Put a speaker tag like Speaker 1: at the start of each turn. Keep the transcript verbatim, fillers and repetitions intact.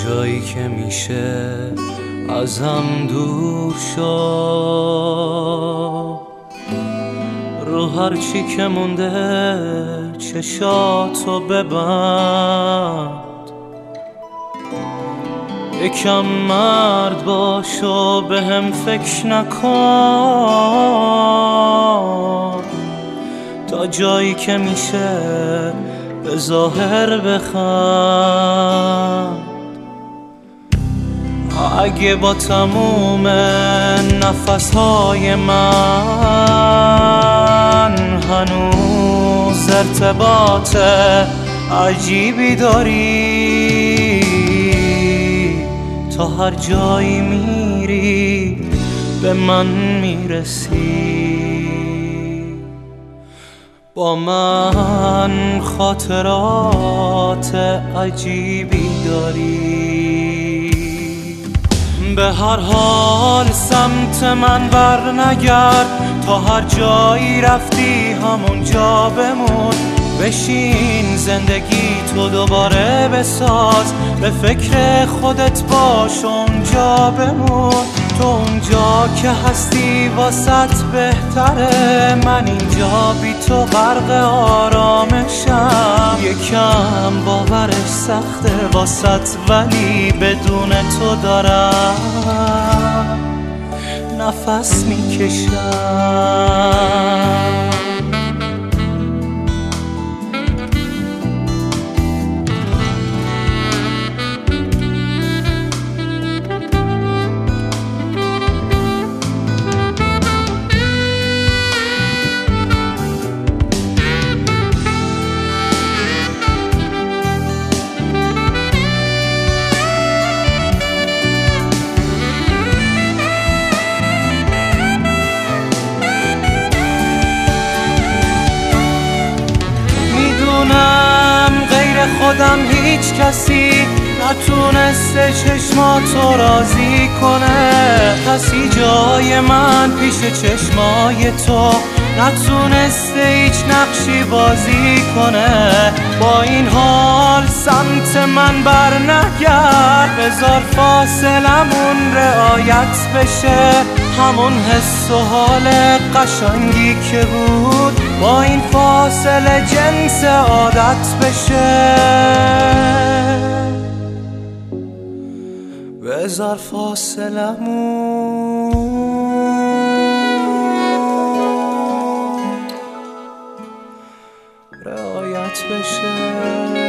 Speaker 1: جایی که میشه ازم دور شو، رو هر چی که مونده چشاتو ببند، یکم مرد باش و به هم فکر نکن، تا جایی که میشه به ظاهر بخند. اگه با تموم نفسهای من هنوز ارتباط عجیبی داری، تا هر جایی میری به من میرسی، با من خاطرات عجیبی داری. به هر حال سمت من بر نگرد، تا هر جایی رفتی همونجا بمون، بشین زندگی تو دوباره بساز، به فکر خودت باش اونجا بمون، تو اونجا که هستی واسط بهتره، من اینجا بی تو غرق آرامشم، یکم باورش سخته واسط ولی بدون تو دارم نفس میکشم. خودم هیچ کسی نتونسته چشماتو راضی کنه، کسی جای من پیش چشمای تو نتونسته هیچ نقشی بازی کنه. با این حال سمت من بر نگرد، بذار فاصلمون رعایت بشه، همون حس و حال قشنگی که بود با این فاصله جنس عادت بشه، بذار فاصلمون رعایت بشه.